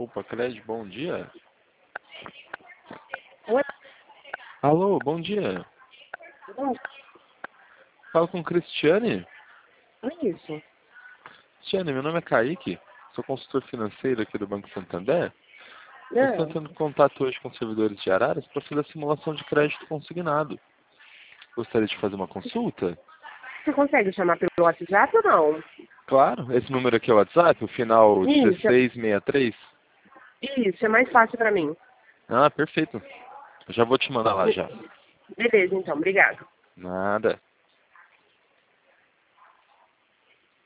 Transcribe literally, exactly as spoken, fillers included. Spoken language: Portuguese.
Poupa Crédito, bom dia. Oi, Alô, bom dia. bom, Falo com Cristiane. é isso. Cristiane, meu nome é Kaique, sou consultor financeiro aqui do Banco Santander. Eu estou Não. entrando em contato hoje com os servidores de Araras para fazer a simulação de crédito consignado. Gostaria de fazer uma consulta? Você consegue chamar pelo WhatsApp ou não? Claro, esse número aqui é o WhatsApp, o final Isso, é- dezesseis sessenta e três. isso, é mais fácil pra mim. Ah, perfeito. Eu já vou te mandar lá já. Beleza, então, obrigado. Nada.